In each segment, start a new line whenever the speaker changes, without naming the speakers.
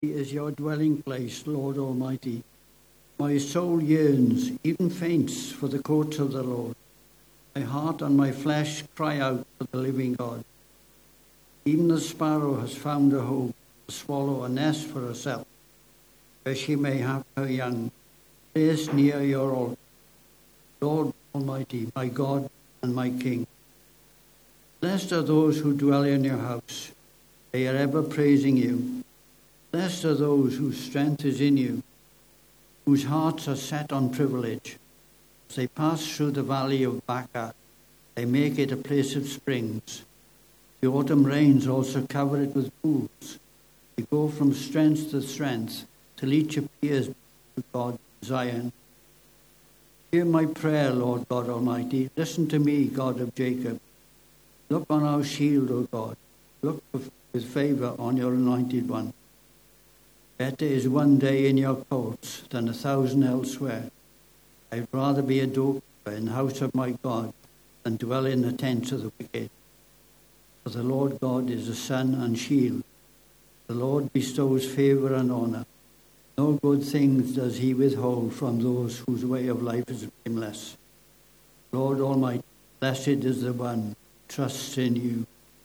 is your dwelling place, Lord Almighty. My soul yearns, even faints, for the courts of the Lord. My heart and my flesh cry out for the living God. Even the sparrow has found a home, the swallow a nest for herself, where she may have her young, placed near your altar. Lord Almighty, my God and my King. Blessed are those who dwell in your house. They are ever praising you. Blessed are those whose strength is in you, whose hearts are set on privilege. As they pass through the valley of Baca, they make it a place of springs. The autumn rains also cover it with pools. They go from strength to strength till each appears to God in Zion. Hear my prayer, Lord God Almighty. Listen to me, God of Jacob. Look on our shield, O God. Look with favor on your anointed one. Better is one day in your courts than 1,000 elsewhere. I'd rather be a doorkeeper in the house of my God than dwell in the tents of the wicked. For the Lord God is a sun and shield. The Lord bestows favor and honor. No good things does he withhold from those whose way of life is blameless. Lord Almighty, blessed is the one who trusts in you.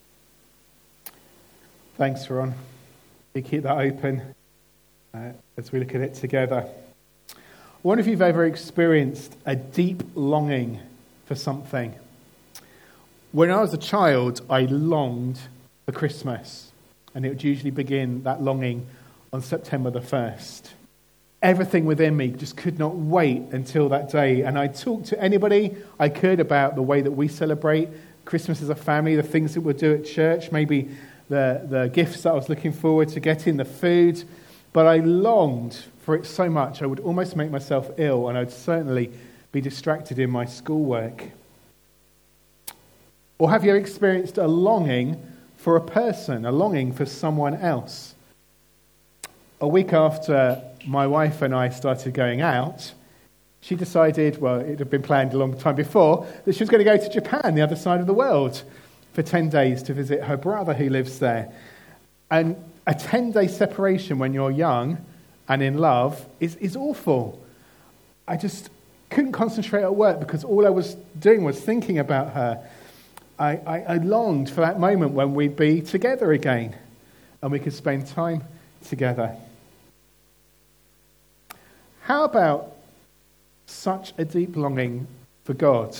Thanks, Ron. You keep that open as we look at it together. I wonder if you've ever experienced a deep longing for something. When I was a child, I longed for Christmas, and it would usually begin that longing on September the 1st. Everything within me just could not wait until that day, and I talked to anybody I could about the way that we celebrate Christmas as a family, the things that we'll do at church, maybe the gifts that I was looking forward to getting, the food. But I longed for it so much I would almost make myself ill, and I'd certainly be distracted in my schoolwork. Or have you experienced a longing for a person, a longing for someone else? A week after my wife and I started going out, she decided, well, it had been planned a long time before, that she was going to go to Japan, the other side of the world, for 10 days to visit her brother who lives there. And a 10-day separation when you're young and in love is awful. I just couldn't concentrate at work because all I was doing was thinking about her. I longed for that moment when we'd be together again and we could spend time together. How about such a deep longing for God?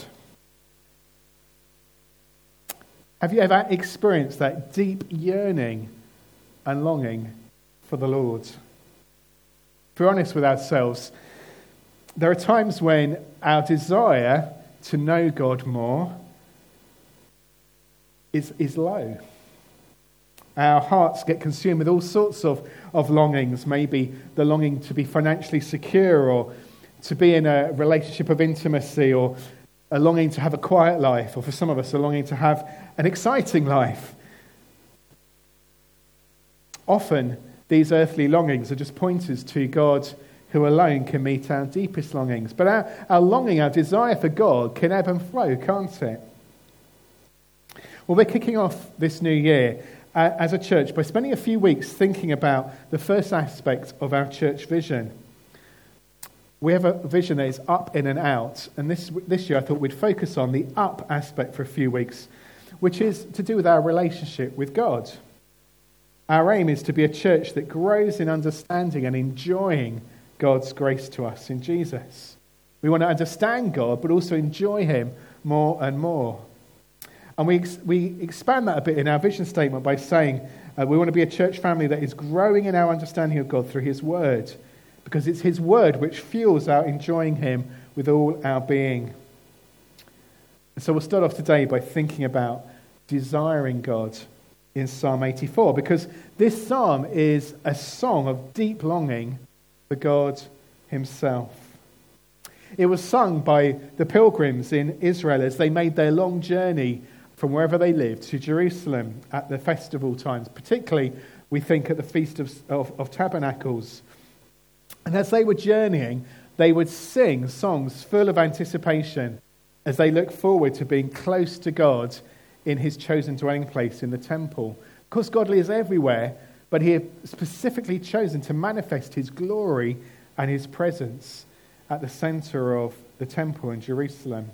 Have you ever experienced that deep yearning and longing for the Lord? If we're honest with ourselves, there are times when our desire to know God more is low. Our hearts get consumed with all sorts of longings, maybe the longing to be financially secure or to be in a relationship of intimacy, or a longing to have a quiet life, or for some of us, a longing to have an exciting life. Often, these earthly longings are just pointers to God who alone can meet our deepest longings. But our longing, our desire for God can ebb and flow, can't it? Well, we're kicking off this new year as a church by spending a few weeks thinking about the first aspect of our church vision. We have a vision that is up, in and out. And this year I thought we'd focus on the up aspect for a few weeks, which is to do with our relationship with God. Our aim is to be a church that grows in understanding and enjoying God's grace to us in Jesus. We want to understand God, but also enjoy him more and more. And we expand that a bit in our vision statement by saying we want to be a church family that is growing in our understanding of God through his word, because it's his word which fuels our enjoying him with all our being. So we'll start off today by thinking about desiring God in Psalm 84, because this psalm is a song of deep longing for God himself. It was sung by the pilgrims in Israel as they made their long journey from wherever they lived to Jerusalem at the festival times, particularly we think at the Feast of Tabernacles. And as they were journeying, they would sing songs full of anticipation as they looked forward to being close to God in his chosen dwelling place in the temple. Of course, God is everywhere, but he had specifically chosen to manifest his glory and his presence at the center of the temple in Jerusalem.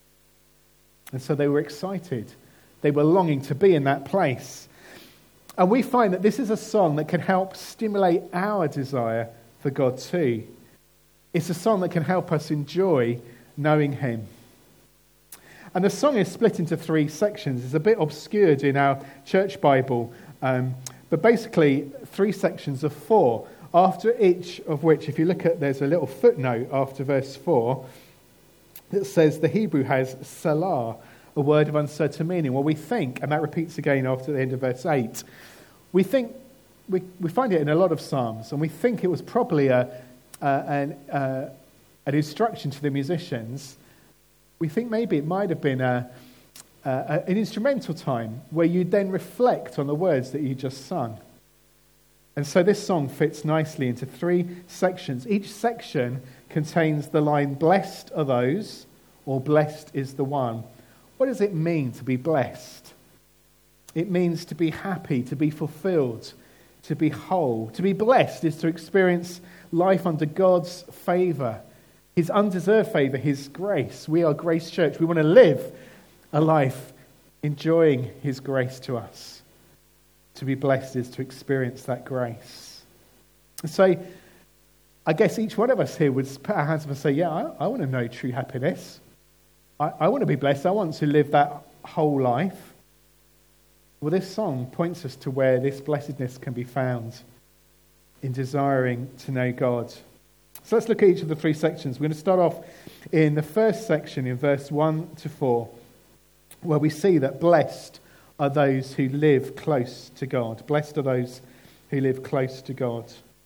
And so they were excited. They were longing to be in that place. And we find that this is a song that can help stimulate our desire for God too. It's a song that can help us enjoy knowing him. And the song is split into 3 sections. It's a bit obscured in our church Bible, but basically 3 sections of 4, after each of which, if you look at, there's a little footnote after verse 4 that says the Hebrew has Salah, a word of uncertain meaning. Well, we think, and that repeats again after the end of verse 8, we think, we find it in a lot of Psalms, and we think it was probably an instruction to the musicians. We think maybe it might have been an instrumental time where you then reflect on the words that you just sung. And so this song fits nicely into 3 sections. Each section contains the line, "Blessed are those," or "Blessed is the one." What does it mean to be blessed? It means to be happy, to be fulfilled, to be whole. To be blessed is to experience life under God's favour, his undeserved favour, his grace. We are Grace Church. We want to live a life enjoying his grace to us. To be blessed is to experience that grace. And so I guess each one of us here would put our hands up and say, yeah, I want to know true happiness. I want to be blessed. I want to live that whole life. Well, this song points us to where this blessedness can be found in desiring to know God. So let's look at each of the 3 sections. We're going to start off in the first section in verse 1 to 4, where we see that blessed are those who live close to God. Blessed are those who live close to God.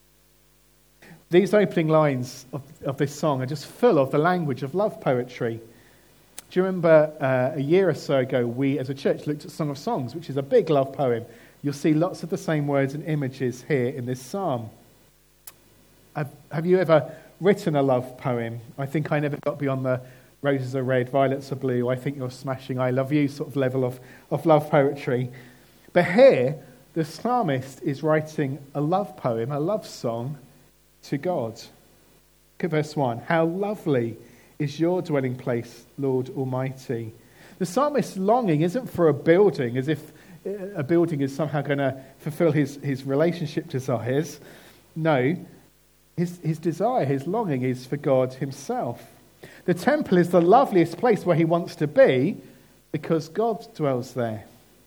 These opening lines of this song are just full of the language of love poetry. Do you remember a year or so ago, we as a church looked at Song of Songs, which is a big love poem. You'll see lots of the same words and images here in this psalm. Have you ever written a love poem? I think I never got beyond the roses are red, violets are blue, I think you're smashing, I love you sort of level of love poetry. But here, the psalmist is writing a love poem, a love song to God. Look at verse 1. How lovely is your dwelling place, Lord Almighty. The psalmist's longing isn't for a building, as if a building is somehow going to fulfill his relationship desires. No, his desire, his longing is for God himself. The temple is the loveliest place where he wants to be because God dwells there.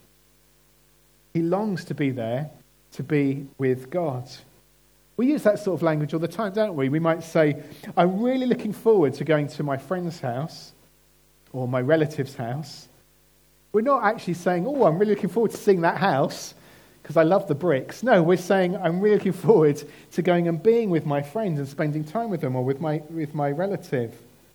He longs to be there, to be with God. We use that sort of language all the time, don't we? We might say, I'm really looking forward to going to my friend's house or my relative's house. We're not actually saying, oh, I'm really looking forward to seeing that house because I love the bricks. No, we're saying, I'm really looking forward to going and being with my friends and spending time with them or with my relative.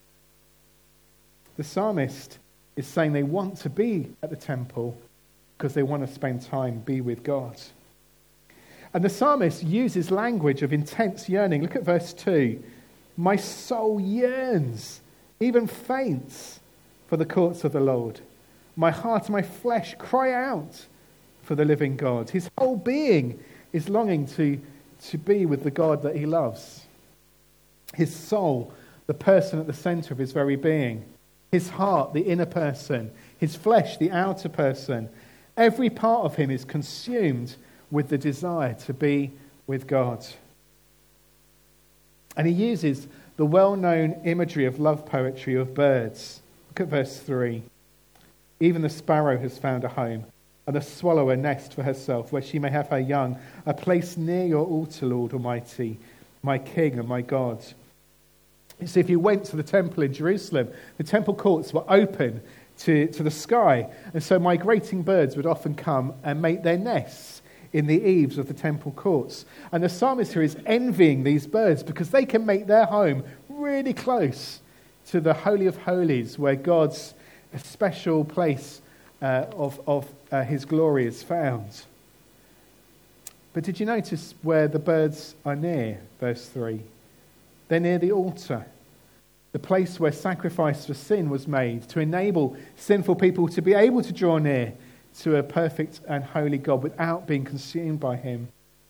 The psalmist is saying they want to be at the temple because they want to spend time, be with God. And the psalmist uses language of intense yearning. Look at verse 2. My soul yearns, even faints, for the courts of the Lord. My heart and my flesh cry out for the living God. His whole being is longing to be with the God that he loves. His soul, the person at the center of his very being. His heart, the inner person. His flesh, the outer person. Every part of him is consumed with the desire to be with God. And he uses the well-known imagery of love poetry of birds. Look at verse 3. Even the sparrow has found a home, and the swallow a nest for herself, where she may have her young, a place near your altar, Lord Almighty, my King and my God. You see, if you went to the temple in Jerusalem, the temple courts were open to the sky, and so migrating birds would often come and make their nests in the eaves of the temple courts. And the psalmist here is envying these birds because they can make their home really close to the Holy of Holies, where God's special place of his glory is found. But did you notice where the birds are near? Verse 3. They're near the altar, the place where sacrifice for sin was made to enable sinful people to be able to draw near to a perfect and holy God without being consumed by him.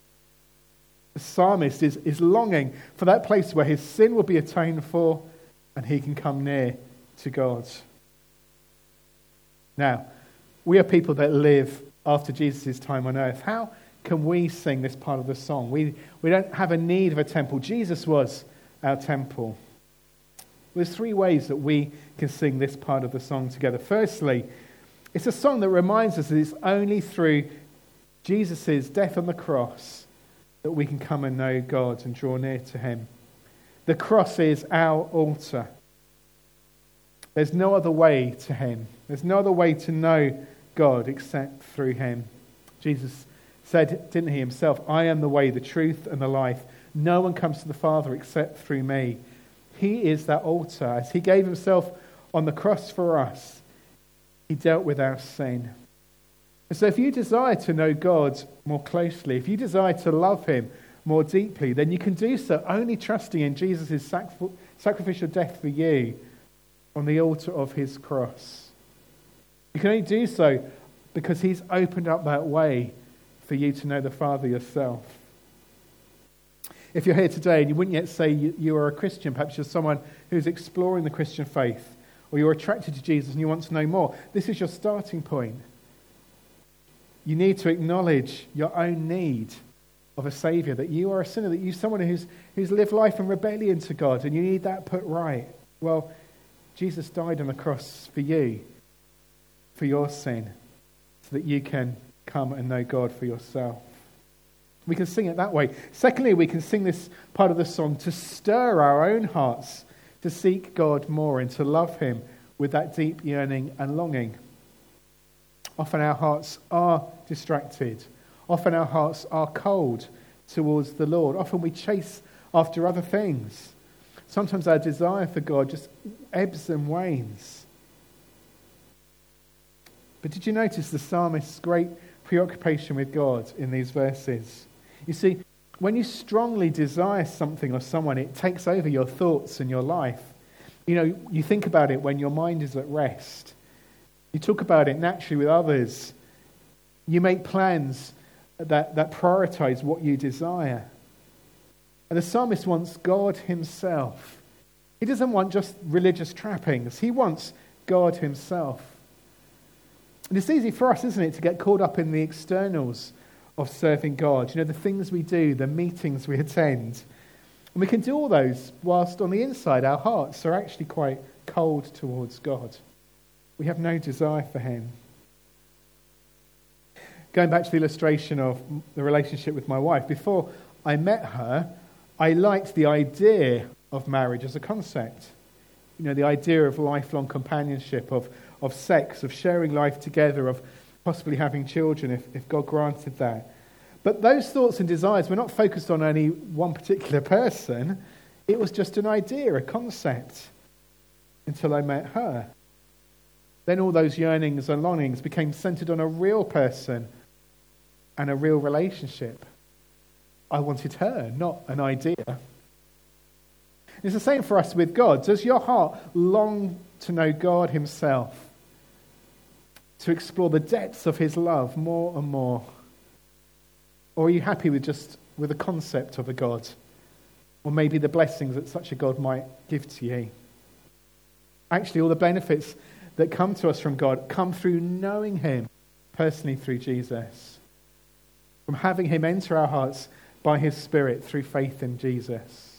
The psalmist is longing for that place where his sin will be atoned for and he can come near to God. Now, we are people that live after Jesus' time on earth. How can we sing this part of the song? We don't have a need of a temple. Jesus was our temple. There's three ways that we can sing this part of the song together. Firstly, it's a song that reminds us that it's only through Jesus' death on the cross that we can come and know God and draw near to him. The cross is our altar. There's no other way to him. There's no other way to know God except through him. Jesus said, didn't he himself, I am the way, the truth, and the life. No one comes to the Father except through me. He is that altar. As he gave himself on the cross for us, he dealt with our sin. And so if you desire to know God more closely, if you desire to love him more deeply, then you can do so only trusting in Jesus' sacrificial death for you on the altar of his cross. You can only do so because he's opened up that way for you to know the Father yourself. If you're here today and you wouldn't yet say you are a Christian, perhaps you're someone who's exploring the Christian faith, or you're attracted to Jesus and you want to know more, this is your starting point. You need to acknowledge your own need of a Saviour, that you are a sinner, that you're someone who's lived life in rebellion to God, and you need that put right. Well, Jesus died on the cross for you, for your sin, so that you can come and know God for yourself. We can sing it that way. Secondly, we can sing this part of the song to stir our own hearts to seek God more and to love him with that deep yearning and longing. Often our hearts are distracted. Often our hearts are cold towards the Lord. Often we chase after other things. Sometimes our desire for God just ebbs and wanes. But did you notice the psalmist's great preoccupation with God in these verses? You see, when you strongly desire something or someone, it takes over your thoughts and your life. You know, you think about it when your mind is at rest. You talk about it naturally with others. You make plans that prioritize what you desire. And the psalmist wants God himself. He doesn't want just religious trappings. He wants God himself. And it's easy for us, isn't it, to get caught up in the externals of serving God. You know, the things we do, the meetings we attend. And we can do all those whilst on the inside our hearts are actually quite cold towards God. We have no desire for him. Going back to the illustration of the relationship with my wife, before I met her, I liked the idea of marriage as a concept. You know, the idea of lifelong companionship, of sex, of sharing life together, of possibly having children if God granted that. But those thoughts and desires were not focused on any one particular person. It was just an idea, a concept, until I met her. Then all those yearnings and longings became centered on a real person and a real relationship. I wanted her, not an idea. It's the same for us with God. Does your heart long to know God himself? To explore the depths of his love more and more? Or are you happy with the concept of a God? Or maybe the blessings that such a God might give to you? Actually, all the benefits that come to us from God come through knowing him personally through Jesus. From having him enter our hearts by his Spirit through faith in Jesus.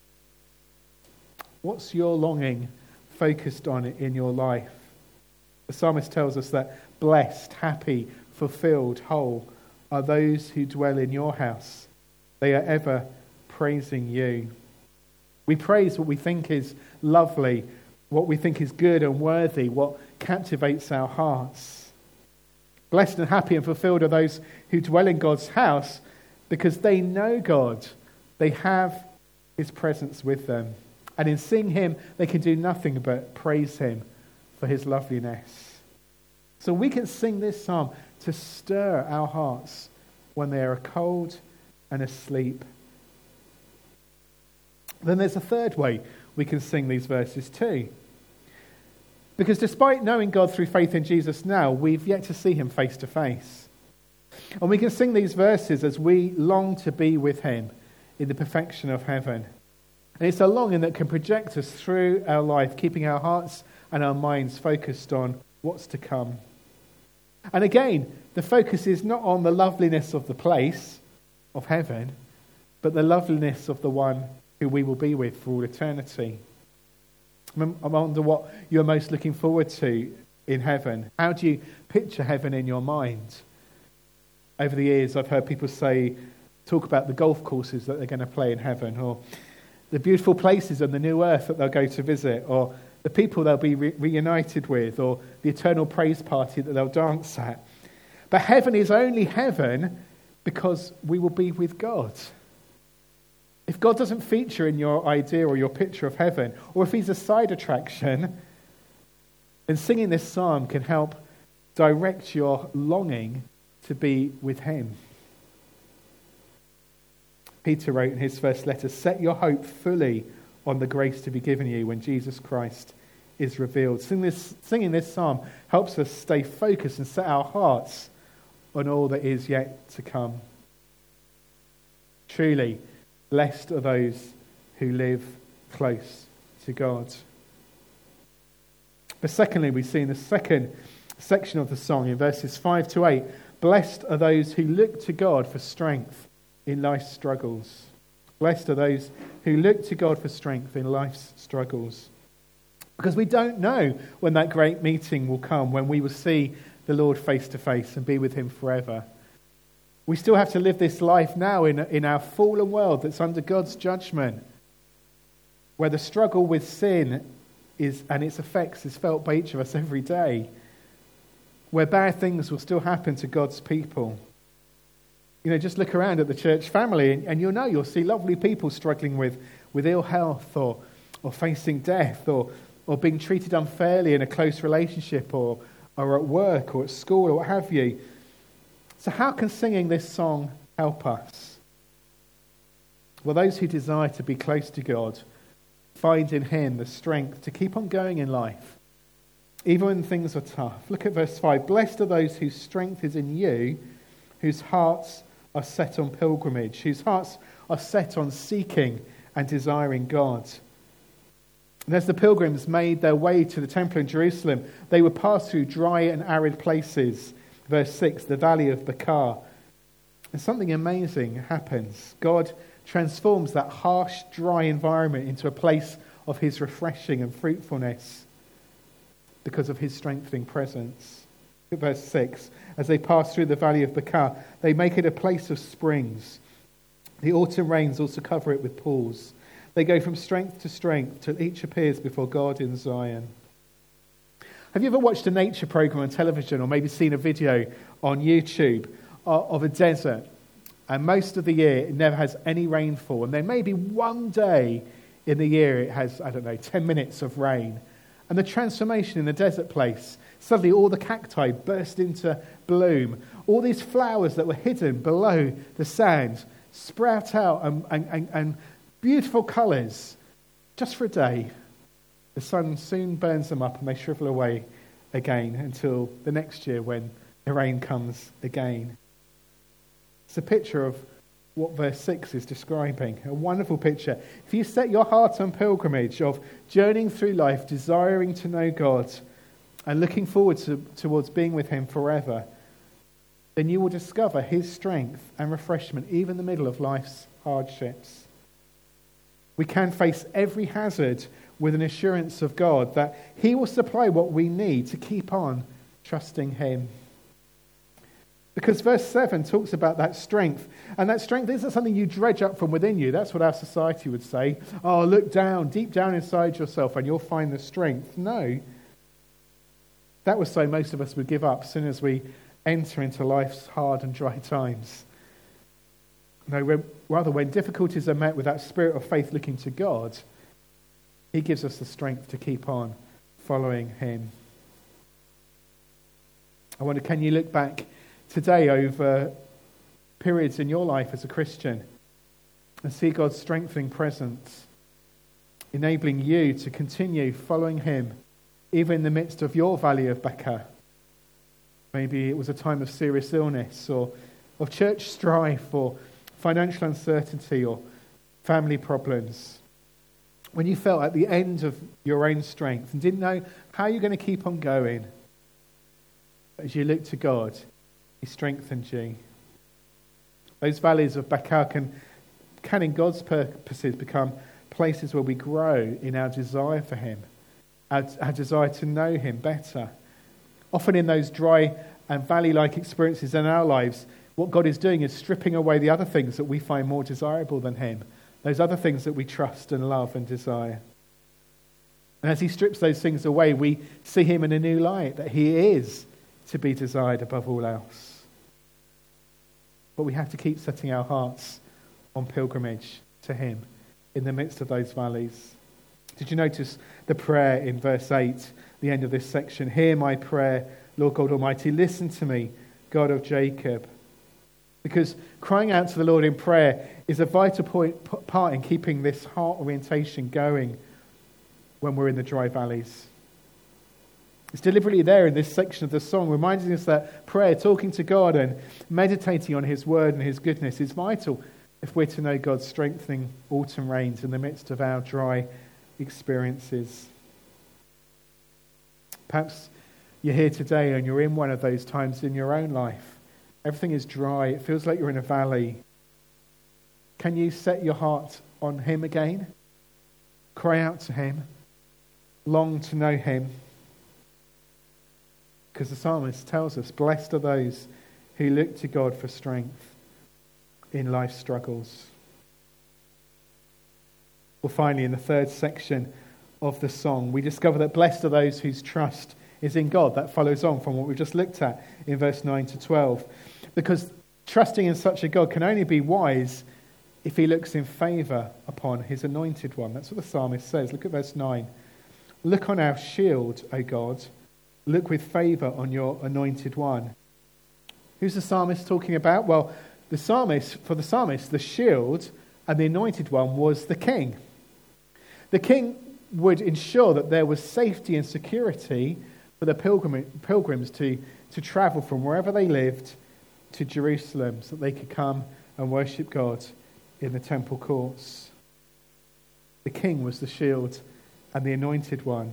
What's your longing focused on in your life? The psalmist tells us that blessed, happy, fulfilled, whole are those who dwell in your house. They are ever praising you. We praise what we think is lovely, what we think is good and worthy, what captivates our hearts. Blessed and happy and fulfilled are those who dwell in God's house because they know God. They have his presence with them. And in seeing him, they can do nothing but praise him for his loveliness. So we can sing this psalm to stir our hearts when they are cold and asleep. Then there's a third way we can sing these verses too. Because despite knowing God through faith in Jesus now, we've yet to see him face to face. And we can sing these verses as we long to be with him in the perfection of heaven. And it's a longing that can project us through our life, keeping our hearts and our minds focused on what's to come. And again, the focus is not on the loveliness of the place of heaven, but the loveliness of the one who we will be with for all eternity. I wonder what you're most looking forward to in heaven. How do you picture heaven in your mind? Over the years, I've heard people talk about the golf courses that they're going to play in heaven, or the beautiful places on the new earth that they'll go to visit, or the people they'll be reunited with, or the eternal praise party that they'll dance at. But heaven is only heaven because we will be with God. If God doesn't feature in your idea or your picture of heaven, or if he's a side attraction, then singing this psalm can help direct your longing to be with him. Peter wrote in his first letter, "Set your hope fully on the grace to be given you when Jesus Christ is revealed." Singing this psalm helps us stay focused and set our hearts on all that is yet to come. Truly, blessed are those who live close to God. But secondly, we see in the second section of the song, in verses 5 to 8, blessed are those who look to God for strength in life's struggles. Blessed are those who look to God for strength in life's struggles. Because we don't know when that great meeting will come, when we will see the Lord face to face and be with him forever. We still have to live this life now in our fallen world that's under God's judgment, where the struggle with sin and its effects is felt by each of us every day, where bad things will still happen to God's people. Just look around at the church family and you'll see lovely people struggling with ill health or facing death or being treated unfairly in a close relationship or at work or at school or what have you. So how can singing this song help us? Well, those who desire to be close to God find in him the strength to keep on going in life, even when things are tough. Look at verse 5. Blessed are those whose strength is in you, whose hearts are set on pilgrimage, whose hearts are set on seeking and desiring God. And as the pilgrims made their way to the temple in Jerusalem, they would pass through dry and arid places. Verse 6, the valley of Baca. And something amazing happens. God transforms that harsh, dry environment into a place of his refreshing and fruitfulness because of his strengthening presence. Look at verse 6. As they pass through the valley of Baca, they make it a place of springs. The autumn rains also cover it with pools. They go from strength to strength till each appears before God in Zion. Have you ever watched a nature program on television or maybe seen a video on YouTube of a desert? And most of the year it never has any rainfall. And then maybe one day in the year it has, 10 minutes of rain. And the transformation in the desert place, suddenly all the cacti burst into bloom. All these flowers that were hidden below the sand sprout out and beautiful colours just for a day. The sun soon burns them up and they shrivel away again until the next year when the rain comes again. It's a picture of what verse 6 is describing. A wonderful picture. If you set your heart on pilgrimage of journeying through life, desiring to know God and looking forward towards being with him forever, then you will discover his strength and refreshment even in the middle of life's hardships. We can face every hazard with an assurance of God that he will supply what we need to keep on trusting him. Because verse 7 talks about that strength. And that strength isn't something you dredge up from within you. That's what our society would say. Oh, look down, deep down inside yourself and you'll find the strength. No. That was so most of us would give up as soon as we enter into life's hard and dry times. No, rather when difficulties are met with that spirit of faith looking to God, he gives us the strength to keep on following him. I wonder, can you look back today over periods in your life as a Christian and see God's strengthening presence, enabling you to continue following him even in the midst of your valley of Baca, Maybe it was a time of serious illness or of church strife or financial uncertainty or family problems. When you felt at the end of your own strength and didn't know how you're going to keep on going. But as you look to God, He strengthened you. Those valleys of Baca can in God's purposes become places where we grow in our desire for Him, our desire to know Him better. Often in those dry and valley-like experiences in our lives, what God is doing is stripping away the other things that we find more desirable than Him, those other things that we trust and love and desire. And as He strips those things away, we see Him in a new light, that He is to be desired above all else. But we have to keep setting our hearts on pilgrimage to Him in the midst of those valleys. Did you notice the prayer in verse 8, the end of this section? Hear my prayer, Lord God Almighty. Listen to me, God of Jacob. Because crying out to the Lord in prayer is a vital part in keeping this heart orientation going when we're in the dry valleys. It's deliberately there in this section of the song, reminding us that prayer, talking to God and meditating on His word and His goodness is vital if we're to know God's strengthening autumn rains in the midst of our dry experiences. Perhaps you're here today and you're in one of those times in your own life. Everything is dry. It feels like you're in a valley. Can you set your heart on Him again? Cry out to Him. Long to know Him. Because the psalmist tells us, blessed are those who look to God for strength in life's struggles. Well, finally, in the third section of the song, we discover that blessed are those whose trust is in God. That follows on from what we've just looked at in verse 9 to 12. Because trusting in such a God can only be wise if He looks in favour upon His anointed one. That's what the psalmist says. Look at verse 9. Look on our shield, O God. Look with favour on your anointed one. Who's the psalmist talking about? Well, for the psalmist, the shield and the anointed one was the king. The king would ensure that there was safety and security for the pilgrims to travel from wherever they lived to Jerusalem so that they could come and worship God in the temple courts. The king was the shield and the anointed one.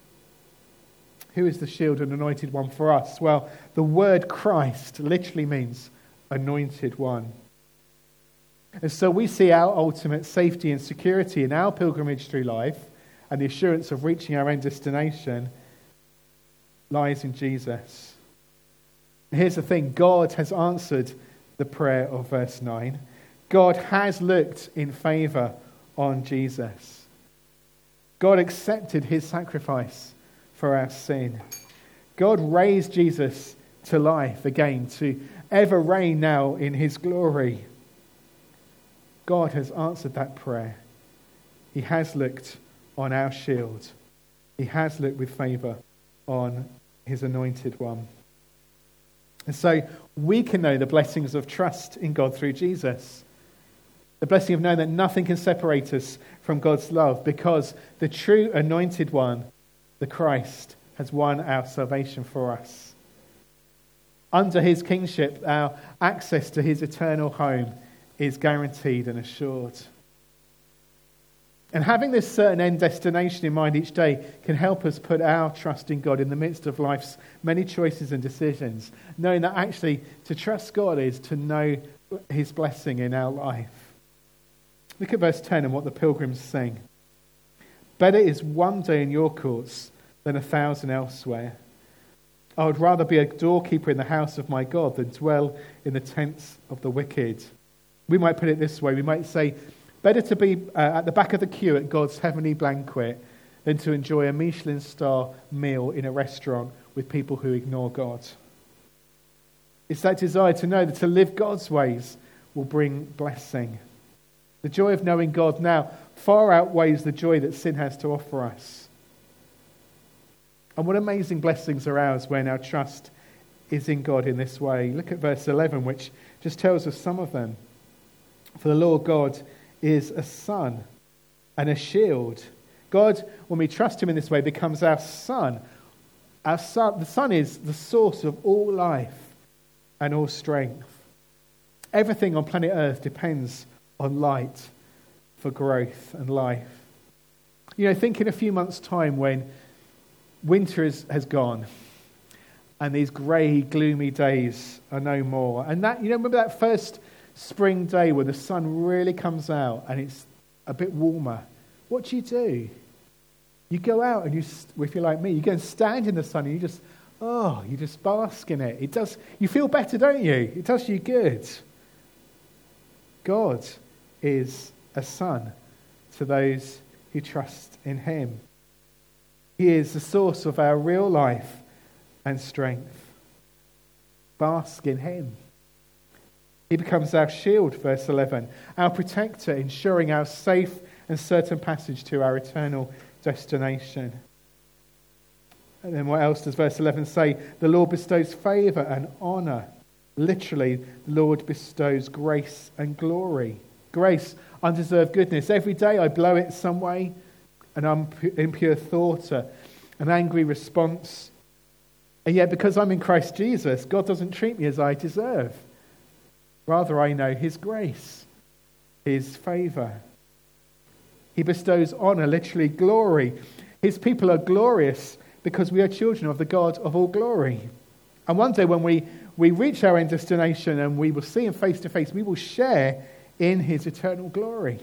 Who is the shield and anointed one for us? Well, the word Christ literally means anointed one. And so we see our ultimate safety and security in our pilgrimage through life and the assurance of reaching our end destination lies in Jesus. Here's the thing, God has answered the prayer of verse 9. God has looked in favour on Jesus. God accepted His sacrifice for our sin. God raised Jesus to life again, to ever reign now in His glory. God has answered that prayer. He has looked on our shield. He has looked with favour on His anointed one. And so we can know the blessings of trust in God through Jesus. The blessing of knowing that nothing can separate us from God's love because the true anointed one, the Christ, has won our salvation for us. Under His kingship, our access to His eternal home is guaranteed and assured. And having this certain end destination in mind each day can help us put our trust in God in the midst of life's many choices and decisions, knowing that actually to trust God is to know His blessing in our life. Look at verse 10 and what the pilgrims sing. Better is one day in your courts than 1,000 elsewhere. I would rather be a doorkeeper in the house of my God than dwell in the tents of the wicked. We might put it this way. We might say, better to be at the back of the queue at God's heavenly banquet than to enjoy a Michelin star meal in a restaurant with people who ignore God. It's that desire to know that to live God's ways will bring blessing. The joy of knowing God now far outweighs the joy that sin has to offer us. And what amazing blessings are ours when our trust is in God in this way. Look at verse 11, which just tells us some of them. For the Lord God is a sun and a shield. God, when we trust Him in this way, becomes our sun, The sun is the source of all life and all strength. Everything on planet Earth depends on light for growth and life. Think in a few months' time when winter has gone and these grey, gloomy days are no more. And that, remember that first spring day when the sun really comes out and it's a bit warmer? What do? You go out and if you're like me, you go and stand in the sun and you just bask in it. You feel better, don't you? It does you good. God is a sun to those who trust in him. He is the source of our real life and strength. Bask in him. He becomes our shield, verse 11, our protector, ensuring our safe and certain passage to our eternal destination. And then what else does verse 11 say? The Lord bestows favour and honour. Literally, the Lord bestows grace and glory. Grace, undeserved goodness. Every day I blow it some way, an impure thought, an angry response. And yet because I'm in Christ Jesus, God doesn't treat me as I deserve. Rather, I know his grace, his favour. He bestows honour, literally glory. His people are glorious because we are children of the God of all glory. And one day when we reach our end destination and we will see him face to face, we will share in his eternal glory.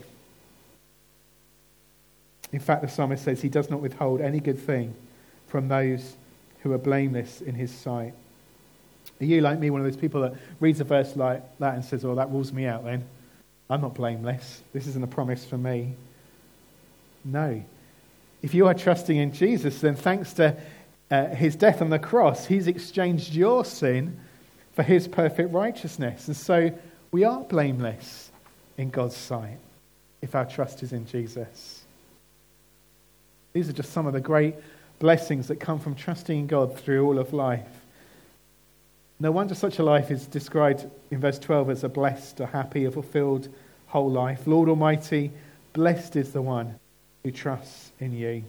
In fact, the psalmist says he does not withhold any good thing from those who are blameless in his sight. Are you, like me, one of those people that reads a verse like that and says, that rules me out then? I'm not blameless. This isn't a promise for me. No. If you are trusting in Jesus, then thanks to his death on the cross, he's exchanged your sin for his perfect righteousness. And so we are blameless in God's sight if our trust is in Jesus. These are just some of the great blessings that come from trusting in God through all of life. No wonder such a life is described in verse 12 as a blessed, a happy, a fulfilled whole life. Lord Almighty, blessed is the one who trusts in you.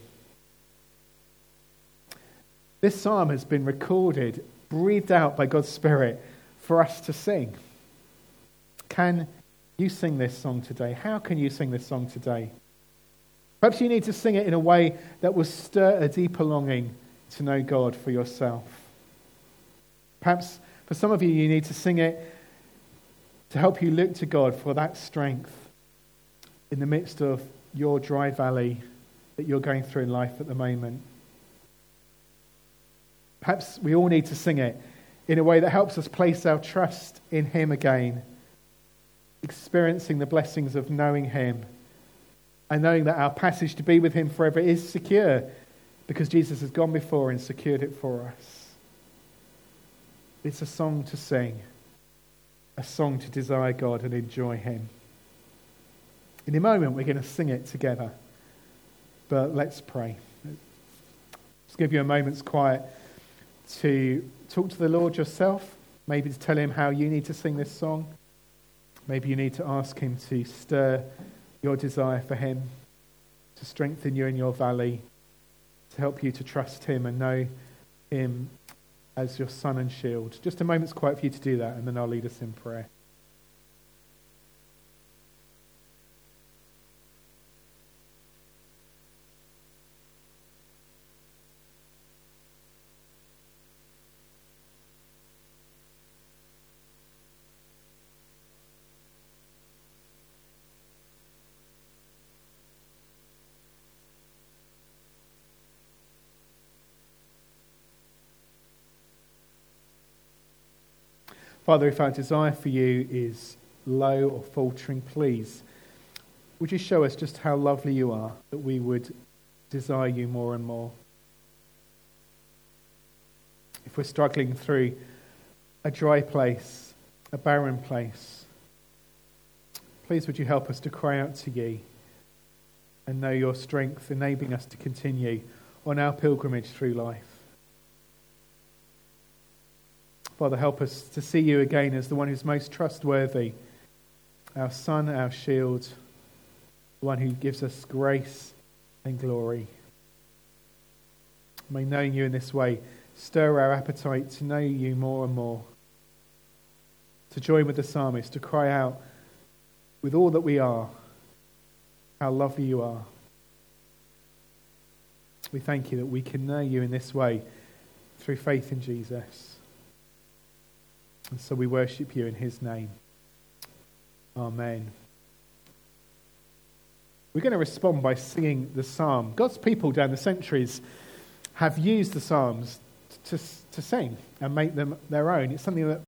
This psalm has been recorded, breathed out by God's Spirit for us to sing. Can you sing this song today? How can you sing this song today? Perhaps you need to sing it in a way that will stir a deeper longing to know God for yourself. Perhaps for some of you, you need to sing it to help you look to God for that strength in the midst of your dry valley that you're going through in life at the moment. Perhaps we all need to sing it in a way that helps us place our trust in him again, experiencing the blessings of knowing him and knowing that our passage to be with him forever is secure because Jesus has gone before and secured it for us. It's a song to sing, a song to desire God and enjoy him. In a moment, we're going to sing it together. But let's pray. Just give you a moment's quiet to talk to the Lord yourself. Maybe to tell him how you need to sing this song. Maybe you need to ask him to stir your desire for him, to strengthen you in your valley, to help you to trust him and know him as your sun and shield. Just a moment's quiet for you to do that, and then I'll lead us in prayer. Father, if our desire for you is low or faltering, please, would you show us just how lovely you are, that we would desire you more and more? If we're struggling through a dry place, a barren place, please would you help us to cry out to you and know your strength, enabling us to continue on our pilgrimage through life. Father, help us to see you again as the one who's most trustworthy, our sun, our shield, the one who gives us grace and glory. May knowing you in this way Stir our appetite to know you more and more. To join with the psalmist, to cry out with all that we are, how lovely you are. We thank you that we can know you in this way through faith in Jesus. And so we worship you in his name. Amen. We're going to respond by singing the psalm. God's people down the centuries have used the psalms to sing and make them their own. It's something that